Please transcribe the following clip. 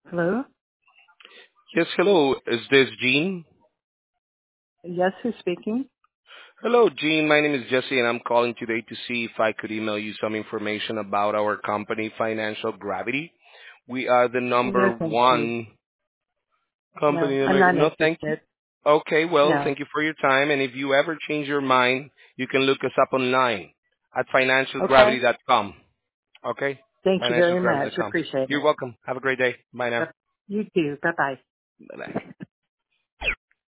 Hello? Yes, hello. Is this Gene? Yes, who's speaking? Hello, Gene. My name is Jesse, and I'm calling today to see if I could email you some information about our company, Financial Gravity. We are the No, number thank you. one No, company in I'm America. not No, thank you. interested. Okay, well, No. thank you for your time. And if you ever change your mind, you can look us up online at Okay. financialgravity.com. Okay? Thank you very much. Financialgravity.com. Appreciate You're it. welcome. Have a great day. Bye now. You too. Bye-bye. Bye-bye.